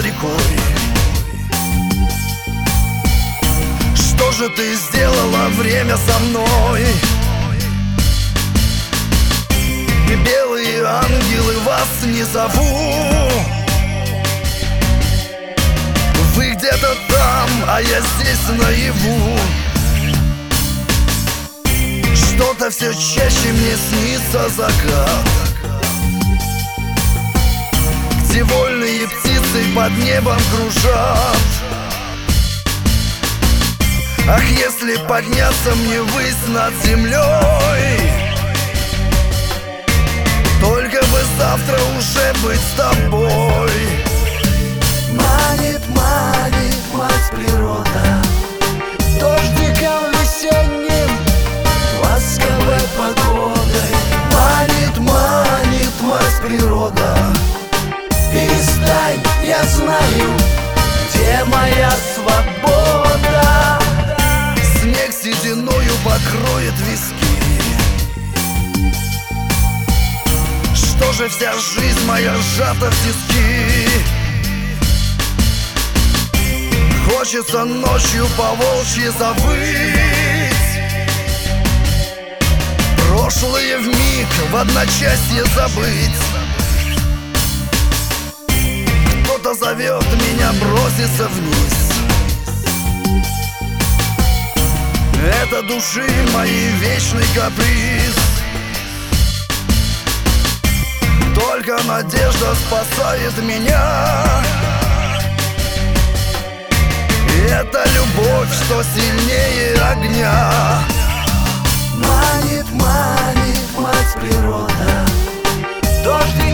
рекой. Что же ты сделала, время, со мной? И белые ангелы вас не зову. Вы где-то там, а я здесь наяву. Что-то все чаще мне снится закат, где вольные птицы под небом кружат. Ах, если подняться мне ввысь над землей, только бы завтра уже быть с тобой. Манит, манит, мать природа, дождиком весенним, ласковой погодой. Манит, манит, мать природа. Перестань, я знаю, где моя свобода. Снег сединою покроет виски. Что же вся жизнь моя сжата в тиски? Хочется ночью по-волчьи завыть, прошлое вмиг в одночасье забыть. Кто-то зовет меня броситься вниз. Это души моей вечный каприз. Только надежда спасает меня. Это любовь, что сильнее огня. Манит, манит, мать природа, дождик